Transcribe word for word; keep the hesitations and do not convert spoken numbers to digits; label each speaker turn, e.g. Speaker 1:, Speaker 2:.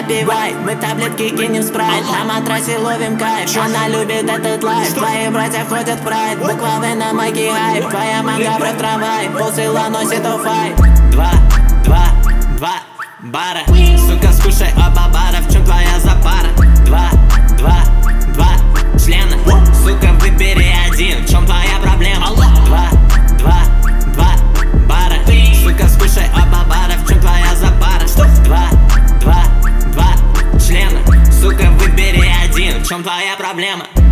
Speaker 1: выпивай, мы таблетки кинем в спрайт. На матрасе ловим кайф, она любит этот лайф. Твои братья ходят в прайд, буквы на майке хайп. Твоя манга в трамвай, полсела носит оффайт. Два, два, два бара, сука, скушай оба бара. В чем твоя запара? Два, два, два члена, сука, выбери один. В чем твоя проблема? Два, два, два бара, сука, скушай оба бара. В чем твоя запара? Два, два, два члена, сука, выбери один. В чем твоя проблема?